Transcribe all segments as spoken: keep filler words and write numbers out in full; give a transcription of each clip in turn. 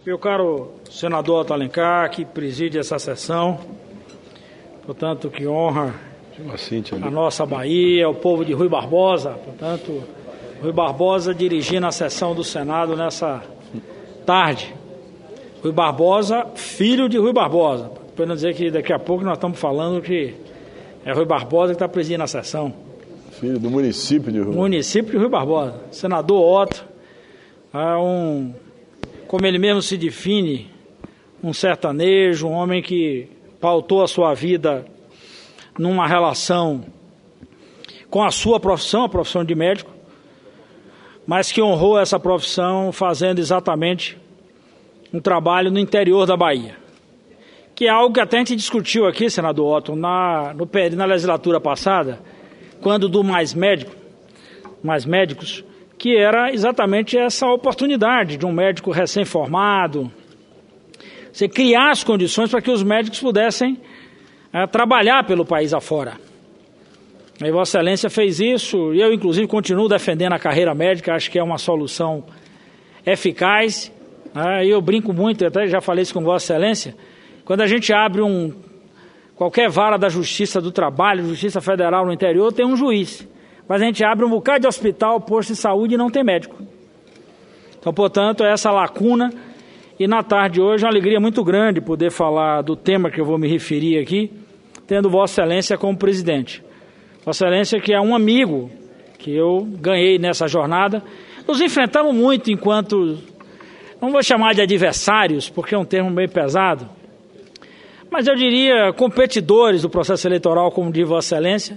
Meu caro senador Otto Alencar, que preside essa sessão, portanto, que honra a nossa Bahia, o povo de Rui Barbosa, portanto, Rui Barbosa dirigindo a sessão do Senado nessa tarde. Rui Barbosa, filho de Rui Barbosa, para não dizer que daqui a pouco nós estamos falando que é Rui Barbosa que está presidindo a sessão. Filho do município de Rui. Município de Rui Barbosa. Senador Otto, é um, como ele mesmo se define, um sertanejo, um homem que pautou a sua vida numa relação com a sua profissão, a profissão de médico, mas que honrou essa profissão fazendo exatamente um trabalho no interior da Bahia, que é algo que até a gente discutiu aqui, senador Otto, na, no, na legislatura passada, quando do Mais Médico, Mais Médicos, que era exatamente essa oportunidade de um médico recém-formado, você criar as condições para que os médicos pudessem é, trabalhar pelo país afora. E Vossa Excelência fez isso, e eu inclusive continuo defendendo a carreira médica, acho que é uma solução eficaz, né? E eu brinco muito, até já falei isso com Vossa Excelência, quando a gente abre um, qualquer vara da Justiça do Trabalho, Justiça Federal no interior, tem um juiz. Mas a gente abre um bocado de hospital, posto de saúde e não tem médico. Então, portanto, é essa lacuna. E na tarde de hoje é uma alegria muito grande poder falar do tema que eu vou me referir aqui, tendo Vossa Excelência como presidente. Vossa Excelência que é um amigo que eu ganhei nessa jornada. Nos enfrentamos muito enquanto, não vou chamar de adversários, porque é um termo meio pesado, mas eu diria competidores do processo eleitoral, como diz Vossa Excelência,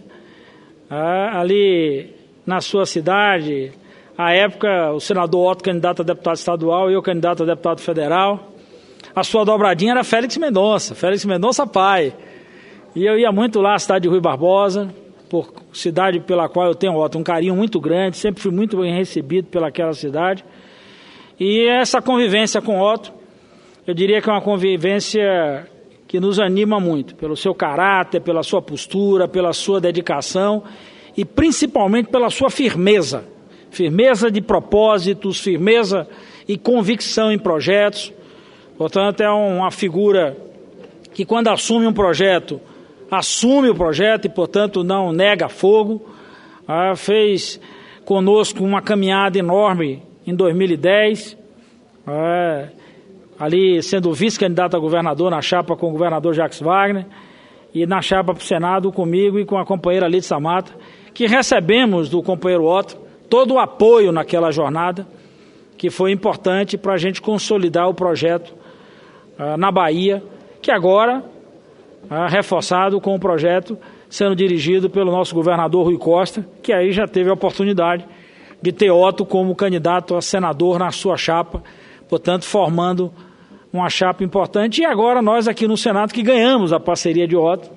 ah, ali na sua cidade, à época o senador Otto candidato a deputado estadual e eu candidato a deputado federal, a sua dobradinha era Félix Mendonça, Félix Mendonça pai, e eu ia muito lá à cidade de Rui Barbosa, por cidade pela qual eu tenho, Otto, um carinho muito grande, sempre fui muito bem recebido pelaquela cidade, e essa convivência com Otto, eu diria que é uma convivência que nos anima muito, pelo seu caráter, pela sua postura, pela sua dedicação e principalmente pela sua firmeza, firmeza de propósitos, firmeza e convicção em projetos. Portanto, é uma figura que quando assume um projeto, assume o projeto e, portanto, não nega fogo. Ah, fez conosco uma caminhada enorme em dois mil e dez, ah, ali sendo vice-candidato a governador na chapa com o governador Jacques Wagner e na chapa para o Senado comigo e com a companheira Lídia Samata, que recebemos do companheiro Otto todo o apoio naquela jornada, que foi importante para a gente consolidar o projeto uh, na Bahia, que agora, uh, reforçado com o projeto sendo dirigido pelo nosso governador Rui Costa, que aí já teve a oportunidade de ter Otto como candidato a senador na sua chapa, portanto, formando uma chapa importante. E agora nós aqui no Senado que ganhamos a parceria de Otto,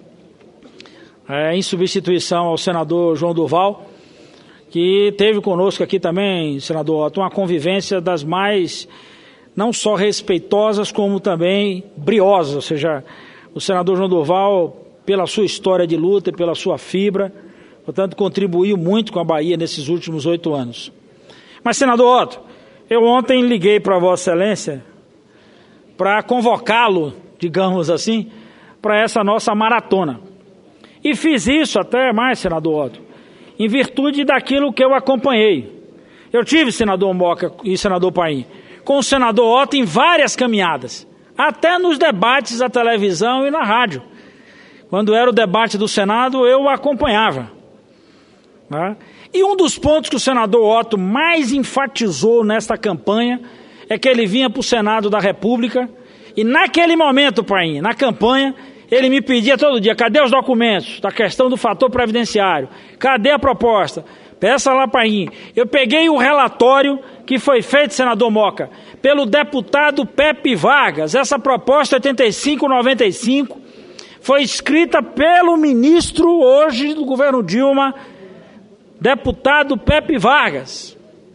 é, em substituição ao senador João Durval, que teve conosco aqui também, senador Otto, uma convivência das mais, não só respeitosas, como também briosas. Ou seja, o senador João Durval, pela sua história de luta e pela sua fibra, portanto, contribuiu muito com a Bahia nesses últimos oito anos. Mas, senador Otto, eu ontem liguei para Vossa Excelência para convocá-lo, digamos assim, para essa nossa maratona. E fiz isso até mais, senador Otto, em virtude daquilo que eu acompanhei. Eu tive, senador Moca e senador Paim, com o senador Otto em várias caminhadas, até nos debates da televisão e na rádio. Quando era o debate do Senado, eu o acompanhava, né? E um dos pontos que o senador Otto mais enfatizou nesta campanha é que ele vinha para o Senado da República e naquele momento, Paim, na campanha, ele me pedia todo dia, cadê os documentos da questão do fator previdenciário? Cadê a proposta? Peça lá, Paim. Eu peguei o relatório que foi feito, senador Moca, pelo deputado Pepe Vargas. Essa proposta oitenta e cinco noventa e cinco foi escrita pelo ministro hoje do governo Dilma, deputado Pepe Vargas.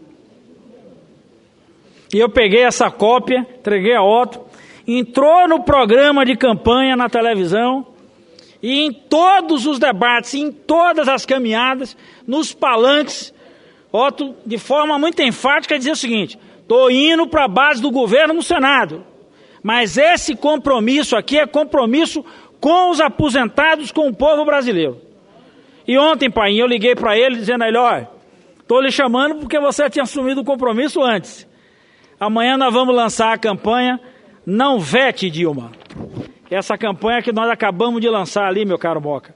E eu peguei essa cópia, entreguei a Otto, entrou no programa de campanha na televisão e em todos os debates, em todas as caminhadas, nos palanques, Otto, de forma muito enfática, dizia o seguinte: Estou indo para a base do governo no Senado. Mas esse compromisso aqui é compromisso com os aposentados, com o povo brasileiro. E ontem, pai, eu liguei para ele dizendo a ele, olha, estou lhe chamando porque você tinha assumido o compromisso antes. Amanhã nós vamos lançar a campanha Não Vete, Dilma. Essa campanha que nós acabamos de lançar ali, meu caro Moca.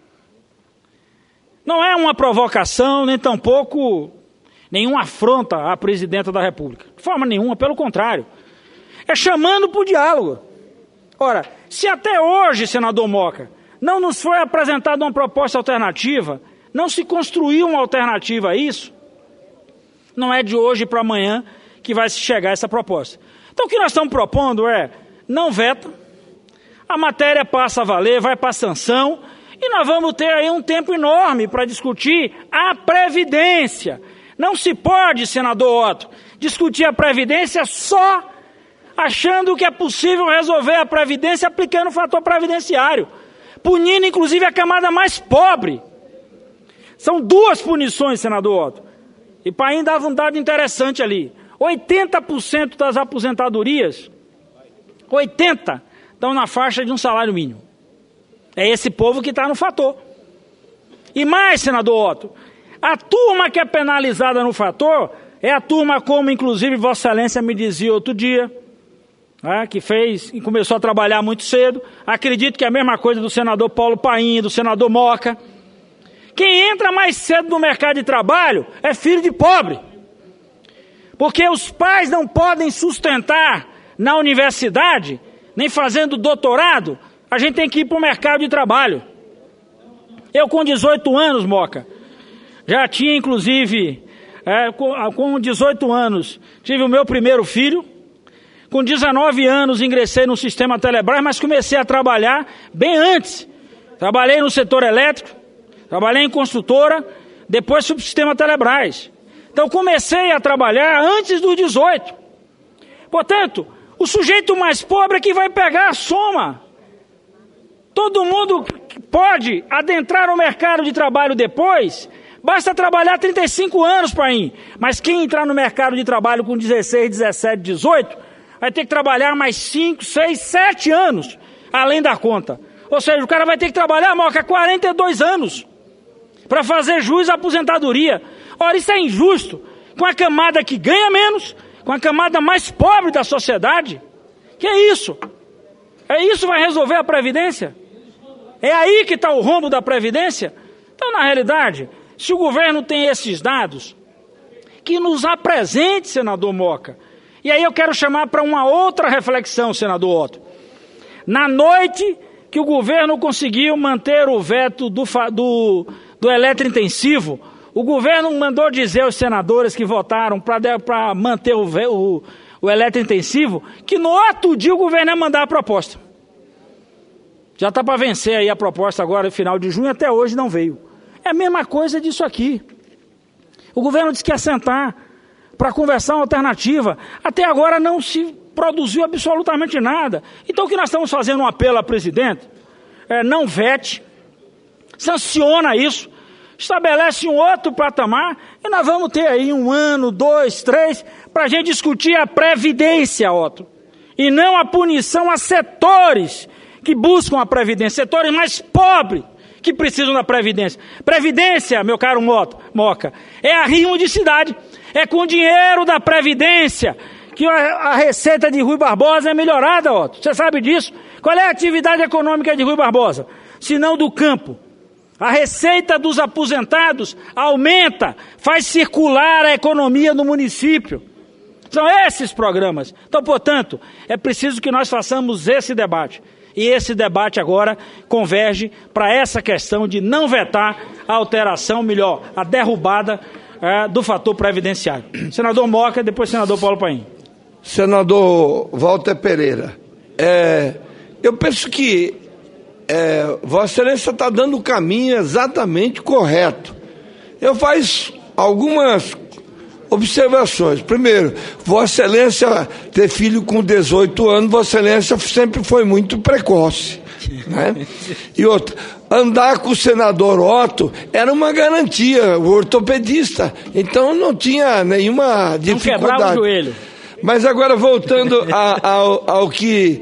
Não é uma provocação, nem tampouco nenhuma afronta à presidenta da República. De forma nenhuma, pelo contrário. É chamando para o diálogo. Ora, se até hoje, senador Moca, não nos foi apresentada uma proposta alternativa, não se construiu uma alternativa a isso, não é de hoje para amanhã que vai se chegar a essa proposta. Então o que nós estamos propondo é, não veta, a matéria passa a valer, vai para a sanção, e nós vamos ter aí um tempo enorme para discutir a Previdência. Não se pode, senador Otto, discutir a Previdência só achando que é possível resolver a Previdência aplicando o fator previdenciário, punindo inclusive a camada mais pobre. São duas punições, senador Otto. E para ainda dava um dado interessante ali. oitenta por cento das aposentadorias, oitenta por cento estão na faixa de um salário mínimo. É esse povo que está no fator. E mais, senador Otto, a turma que é penalizada no fator é a turma como, inclusive, Vossa Excelência me dizia outro dia, é, que fez e começou a trabalhar muito cedo. Acredito que é a mesma coisa do senador Paulo Paim, do senador Moca. Quem entra mais cedo no mercado de trabalho é filho de pobre. Porque os pais não podem sustentar na universidade, nem fazendo doutorado, a gente tem que ir para o mercado de trabalho. Eu com dezoito anos, Moca, já tinha inclusive, é, com, com dezoito anos, tive o meu primeiro filho. Com dezenove anos ingressei no sistema Telebrás, mas comecei a trabalhar bem antes. Trabalhei no setor elétrico, trabalhei em construtora, depois fui para o sistema Telebrás. Então comecei a trabalhar antes dos dezoito. Portanto, o sujeito mais pobre é que vai pegar a soma. Todo mundo pode adentrar no mercado de trabalho depois, basta trabalhar trinta e cinco anos para ir. Mas quem entrar no mercado de trabalho com dezesseis, dezessete, dezoito... vai ter que trabalhar mais cinco, seis, sete anos, além da conta. Ou seja, o cara vai ter que trabalhar, Moca, quarenta e dois anos, para fazer jus à aposentadoria. Ora, isso é injusto, com a camada que ganha menos, com a camada mais pobre da sociedade. Que é isso? É isso que vai resolver a Previdência? É aí que está o rombo da Previdência? Então, na realidade, se o governo tem esses dados, que nos apresente, senador Moca. E aí eu quero chamar para uma outra reflexão, senador Otto. Na noite que o governo conseguiu manter o veto do, do, do eletrointensivo, o governo mandou dizer aos senadores que votaram para manter o, o, o eletrointensivo, que no outro dia o governo ia mandar a proposta. Já está para vencer aí a proposta agora, no final de junho, até hoje não veio. É a mesma coisa disso aqui. O governo disse que ia sentar para conversar uma alternativa. Até agora não se produziu absolutamente nada. Então o que nós estamos fazendo um apelo à presidente é não vete, sanciona isso, estabelece um outro patamar e nós vamos ter aí um ano, dois, três, para a gente discutir a Previdência, Otto, e não a punição a setores que buscam a Previdência, setores mais pobres que precisam da Previdência. Previdência, meu caro Moca, é arrimo de cidade. É com o dinheiro da Previdência que a, a receita de Rui Barbosa é melhorada, Otto. Você sabe disso? Qual é a atividade econômica de Rui Barbosa? Se não do campo. A receita dos aposentados aumenta, faz circular a economia no município. São esses programas. Então, portanto, é preciso que nós façamos esse debate. E esse debate agora converge para essa questão de não vetar a alteração, melhor, a derrubada é, do fator previdenciário. Senador Moca, depois senador Paulo Paim. Senador Walter Pereira, é, eu penso que é, Vossa Excelência está dando o caminho exatamente correto. Eu faço algumas observações. Primeiro, Vossa Excelência ter filho com dezoito anos, Vossa Excelência sempre foi muito precoce, né? E outra, andar com o senador Otto era uma garantia, o ortopedista. Então não tinha nenhuma dificuldade. Não quebrava o joelho. Mas agora voltando a, ao, ao que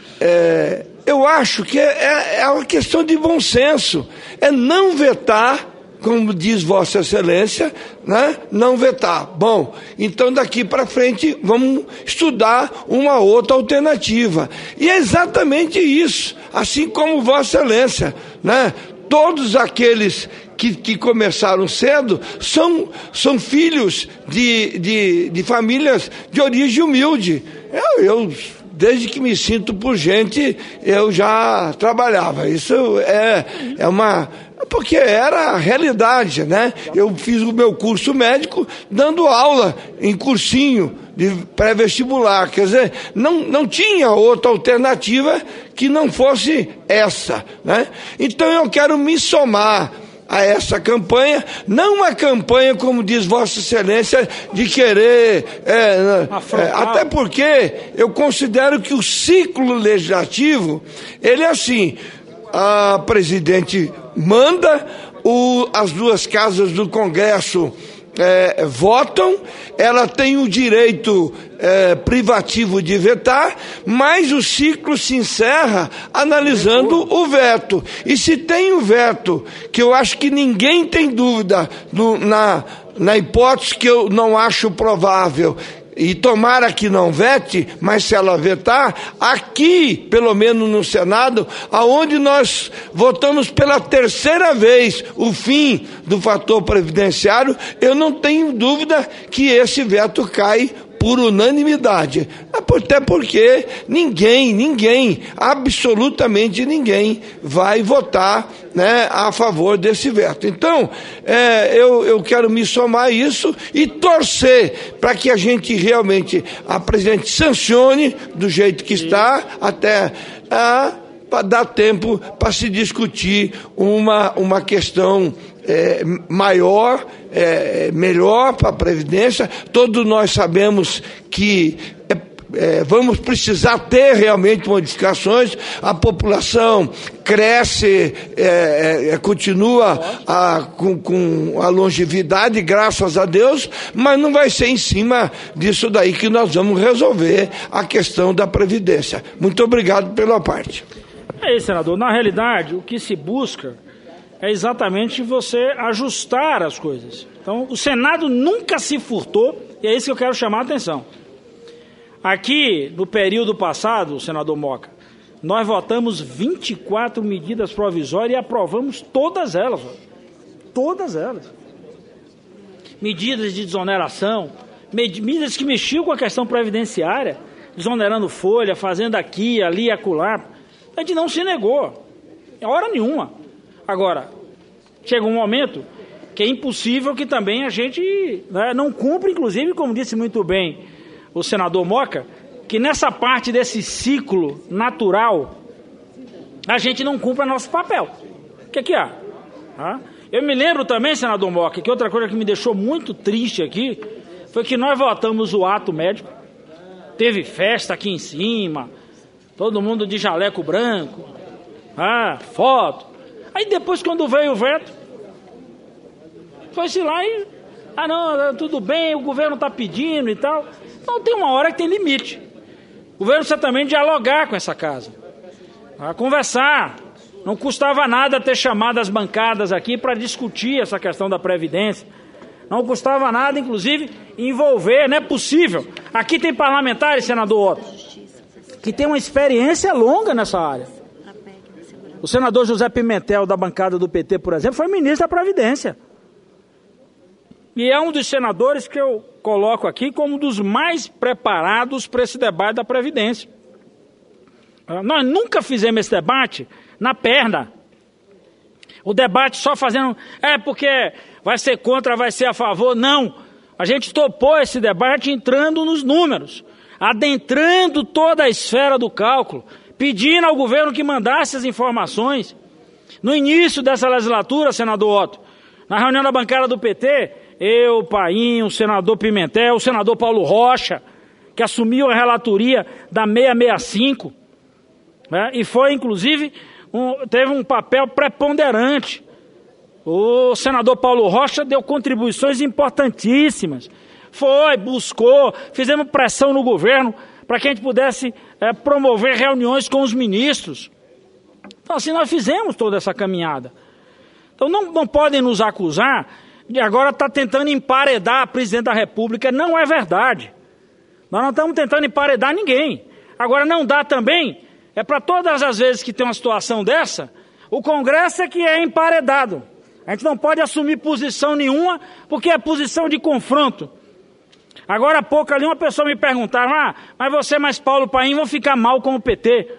é, eu acho que é, é uma questão de bom senso. É não vetar, como diz Vossa Excelência, né? Não vetar. Bom, então daqui para frente vamos estudar uma outra alternativa. E é exatamente isso, assim como Vossa Excelência, né? Todos aqueles que, que começaram cedo são, são filhos de, de, de famílias de origem humilde. Eu, eu, desde que me sinto por gente, eu já trabalhava. Isso é, é uma... Porque era a realidade, né? Eu fiz o meu curso médico dando aula em cursinho de pré-vestibular. Quer dizer, não, não tinha outra alternativa que não fosse essa, né? Então eu quero me somar a essa campanha, não uma campanha, como diz Vossa Excelência, de querer... É, é, até porque eu considero que o ciclo legislativo, ele é assim... A presidente manda, o, as duas casas do Congresso é, votam, ela tem o direito é, privativo de vetar, mas o ciclo se encerra analisando o veto. E se tem o veto, que eu acho que ninguém tem dúvida no, na, na hipótese que eu não acho provável, e tomara que não vete, mas se ela vetar, aqui, pelo menos no Senado, aonde nós votamos pela terceira vez o fim do fator previdenciário, eu não tenho dúvida que esse veto cai por unanimidade. Até porque ninguém, ninguém, absolutamente ninguém vai votar, né, a favor desse veto. Então, é, eu, eu quero me somar a isso e torcer para que a gente realmente, a presidente sancione do jeito que está, até a, para dar tempo para se discutir uma, uma questão É, maior, é, melhor para a Previdência. Todos nós sabemos que é, é, vamos precisar ter realmente modificações. A população cresce, é, é, continua a, com, com a longevidade, graças a Deus, mas não vai ser em cima disso daí que nós vamos resolver a questão da Previdência. Muito obrigado pela parte. É isso, senador. Na realidade, o que se busca é exatamente você ajustar as coisas. Então, o Senado nunca se furtou, e é isso que eu quero chamar a atenção. Aqui, no período passado, senador Moca, nós votamos vinte e quatro medidas provisórias e aprovamos todas elas. Todas elas. Medidas de desoneração, medidas que mexiam com a questão previdenciária, desonerando folha, fazendo aqui, ali e acolá. A gente não se negou, em hora nenhuma. Agora, chega um momento que é impossível que também a gente, né, não cumpra, inclusive, como disse muito bem o senador Moca, que nessa parte desse ciclo natural, a gente não cumpra nosso papel. O que que há? Ah? Eu me lembro também, senador Moca, que outra coisa que me deixou muito triste aqui, foi que nós votamos o ato médico, teve festa aqui em cima, todo mundo de jaleco branco, ah, foto. Aí depois, quando veio o veto, foi-se lá e... Ah, não, tudo bem, o governo está pedindo e tal. Então tem uma hora que tem limite. O governo precisa também dialogar com essa casa, a conversar. Não custava nada ter chamado as bancadas aqui para discutir essa questão da Previdência. Não custava nada, inclusive, envolver, não é possível. Aqui tem parlamentares, senador Otto, que tem uma experiência longa nessa área. O senador José Pimentel, da bancada do P T, por exemplo, foi ministro da Previdência. E é um dos senadores que eu coloco aqui como um dos mais preparados para esse debate da Previdência. Nós nunca fizemos esse debate na perna. O debate só fazendo... É porque vai ser contra, vai ser a favor. Não. A gente topou esse debate entrando nos números, adentrando toda a esfera do cálculo, pedindo ao governo que mandasse as informações. No início dessa legislatura, senador Otto, na reunião da bancada do P T, eu, o Painho, o senador Pimentel, o senador Paulo Rocha, que assumiu a relatoria da seiscentos e sessenta e cinco, né, e foi, inclusive, um, teve um papel preponderante. O senador Paulo Rocha deu contribuições importantíssimas. Foi, buscou, fizemos pressão no governo para que a gente pudesse é, promover reuniões com os ministros. Então, assim, nós fizemos toda essa caminhada. Então, não, não podem nos acusar de agora estar tentando emparedar a presidente da República. Não é verdade. Nós não estamos tentando emparedar ninguém. Agora, não dá também, é para todas as vezes que tem uma situação dessa, o Congresso é que é emparedado. A gente não pode assumir posição nenhuma, porque é posição de confronto. Agora há pouco ali uma pessoa me perguntava, ah, mas você mais Paulo Paim vão ficar mal com o P T.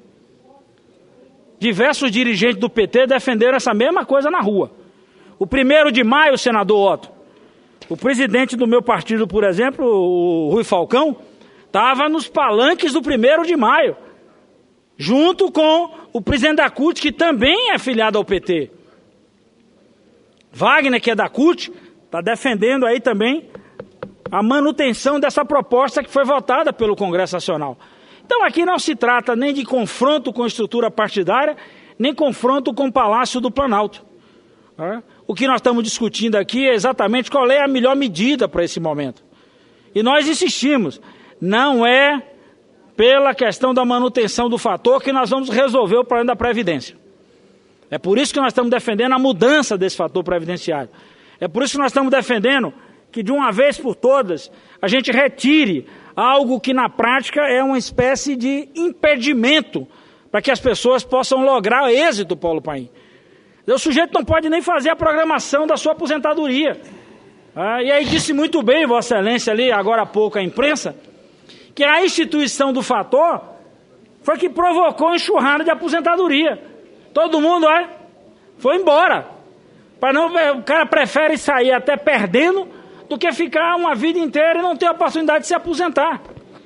Diversos dirigentes do P T defenderam essa mesma coisa na rua. O primeiro de maio, senador Otto, o presidente do meu partido, por exemplo, o Rui Falcão, estava nos palanques do primeiro de maio, junto com o presidente da C U T, que também é filiado ao P T. Wagner, que é da C U T, está defendendo aí também a manutenção dessa proposta que foi votada pelo Congresso Nacional. Então aqui não se trata nem de confronto com a estrutura partidária, nem confronto com o Palácio do Planalto. O que nós estamos discutindo aqui é exatamente qual é a melhor medida para esse momento. E nós insistimos, não é pela questão da manutenção do fator que nós vamos resolver o problema da Previdência. É por isso que nós estamos defendendo a mudança desse fator previdenciário. É por isso que nós estamos defendendo que de uma vez por todas a gente retire algo que na prática é uma espécie de impedimento para que as pessoas possam lograr êxito, Paulo Paim. O sujeito não pode nem fazer a programação da sua aposentadoria. Ah, e aí disse muito bem, Vossa Excelência, ali agora há pouco a imprensa, que a instituição do fator foi que provocou a enxurrada de aposentadoria. Todo mundo, olha, foi embora. Para não, o cara prefere sair até perdendo do que ficar uma vida inteira e não ter a oportunidade de se aposentar.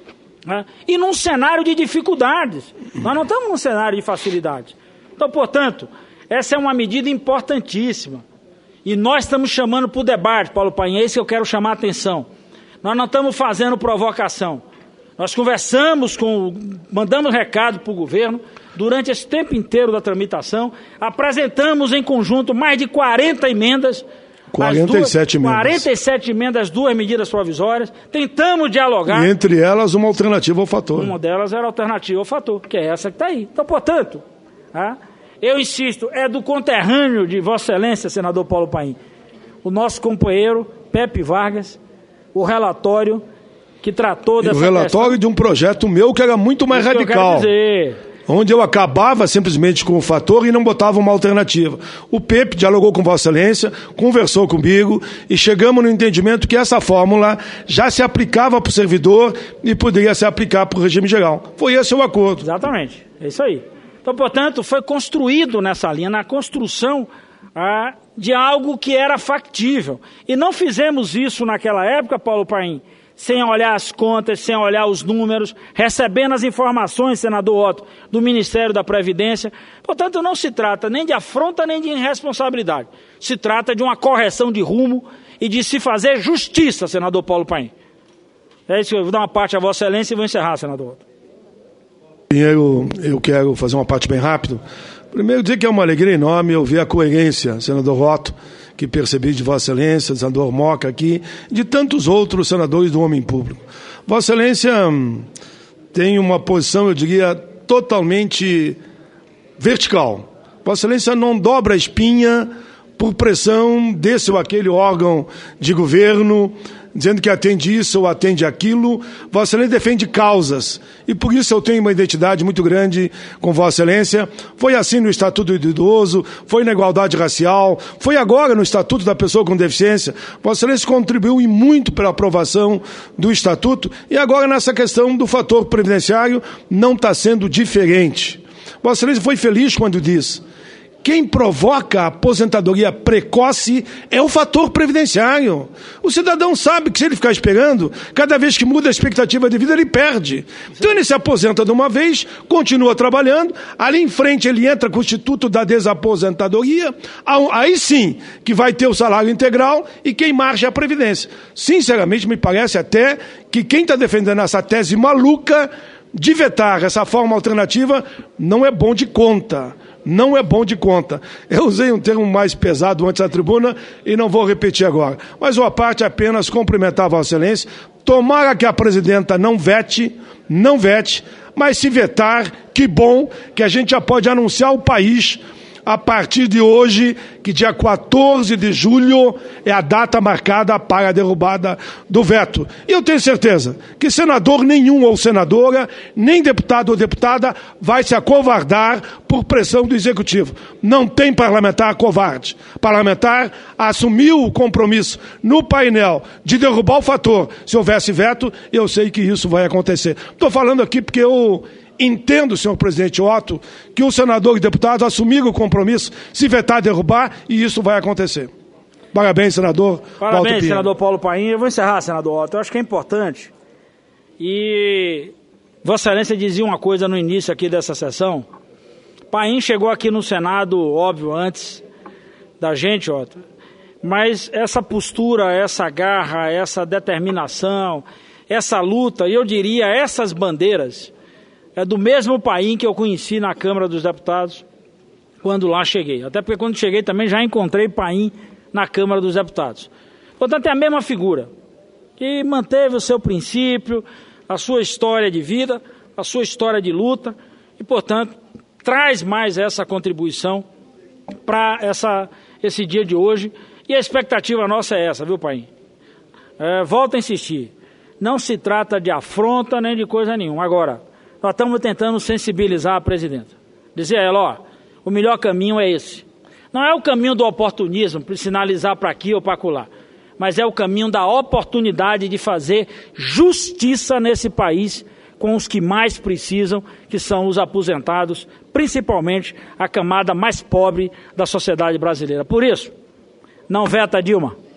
Né? E num cenário de dificuldades. Nós não estamos num cenário de facilidade. Então, portanto, essa é uma medida importantíssima. E nós estamos chamando para o debate, Paulo Paim, é isso que eu quero chamar a atenção. Nós não estamos fazendo provocação. Nós conversamos com, mandamos recado para o governo durante esse tempo inteiro da tramitação, apresentamos em conjunto mais de quarenta emendas, quarenta e sete duas, emendas. quarenta e sete emendas, duas medidas provisórias, tentamos dialogar. E entre elas uma alternativa ao fator. Uma delas era a alternativa ao fator, que é essa que está aí. Então, portanto, tá? Eu insisto, é do conterrâneo de Vossa Excelência, senador Paulo Paim, o nosso companheiro Pepe Vargas, o relatório que tratou dessa questão. O relatório questão, de um projeto meu que era muito mais isso radical. Que eu quero dizer. Onde eu acabava simplesmente com o fator e não botava uma alternativa. O Pepe dialogou com Vossa Excelência, conversou comigo e chegamos no entendimento que essa fórmula já se aplicava para o servidor e poderia se aplicar para o regime geral. Foi esse o acordo. Exatamente, é isso aí. Então, portanto, foi construído nessa linha, na construção ah, de algo que era factível. E não fizemos isso naquela época, Paulo Paim, sem olhar as contas, sem olhar os números, recebendo as informações, senador Otto, do Ministério da Previdência. Portanto, não se trata nem de afronta nem de irresponsabilidade. Se trata de uma correção de rumo e de se fazer justiça, senador Paulo Paim. É isso que eu vou dar uma parte a Vossa Excelência e vou encerrar, senador Otto. Primeiro, eu quero fazer uma parte bem rápido. Primeiro, dizer que é uma alegria enorme ouvir a coerência, senador Otto, que percebi de Vossa Excelência, senador Moca aqui, de tantos outros senadores do homem público. Vossa Excelência tem uma posição, eu diria, totalmente vertical. Vossa Excelência não dobra a espinha por pressão desse ou aquele órgão de governo, dizendo que atende isso ou atende aquilo. Vossa Excelência defende causas, e por isso eu tenho uma identidade muito grande com Vossa Excelência. Foi assim no Estatuto do Idoso, foi na igualdade racial, foi agora no Estatuto da Pessoa com Deficiência. Vossa Excelência contribuiu e muito para a aprovação do Estatuto, e agora nessa questão do fator previdenciário não está sendo diferente. Vossa Excelência foi feliz quando disse: quem provoca a aposentadoria precoce é o fator previdenciário. O cidadão sabe que se ele ficar esperando, cada vez que muda a expectativa de vida, ele perde. Então ele se aposenta de uma vez, continua trabalhando, ali em frente ele entra com o Instituto da Desaposentadoria, aí sim que vai ter o salário integral e quem marcha é a Previdência. Sinceramente, me parece até que quem está defendendo essa tese maluca de vetar essa forma alternativa não é bom de conta. Não é bom de conta. Eu usei um termo mais pesado antes da tribuna e não vou repetir agora. Mas a parte é apenas cumprimentar a Vossa Excelência. Tomara que a presidenta não vete, não vete, mas se vetar, que bom que a gente já pode anunciar ao país a partir de hoje, que dia quatorze de julho é a data marcada para a derrubada do veto. E eu tenho certeza que senador nenhum ou senadora, nem deputado ou deputada vai se acovardar por pressão do Executivo. Não tem parlamentar covarde. Parlamentar assumiu o compromisso no painel de derrubar o fator. Se houvesse veto, eu sei que isso vai acontecer. Estou falando aqui porque eu entendo, senhor presidente Otto, que o senador e deputado assumiram o compromisso, se vetar, derrubar, e isso vai acontecer. Parabéns, senador. Parabéns, senador Paulo Paim. Eu vou encerrar, senador Otto. Eu acho que é importante. E Vossa Excelência dizia uma coisa no início aqui dessa sessão. Paim chegou aqui no Senado, óbvio, antes da gente, Otto. Mas essa postura, essa garra, essa determinação, essa luta, e eu diria essas bandeiras, é do mesmo Paim que eu conheci na Câmara dos Deputados quando lá cheguei. Até porque quando cheguei também já encontrei Paim na Câmara dos Deputados. Portanto, é a mesma figura, que manteve o seu princípio, a sua história de vida, a sua história de luta, e, portanto, traz mais essa contribuição para essa, esse dia de hoje. E a expectativa nossa é essa, viu, Paim? É, volto a insistir, não se trata de afronta nem de coisa nenhuma. Agora, nós estamos tentando sensibilizar a presidenta. Dizer a ela, ó, o melhor caminho é esse. Não é o caminho do oportunismo, para sinalizar para aqui ou para acolá, mas é o caminho da oportunidade de fazer justiça nesse país com os que mais precisam, que são os aposentados, principalmente a camada mais pobre da sociedade brasileira. Por isso, não veta Dilma.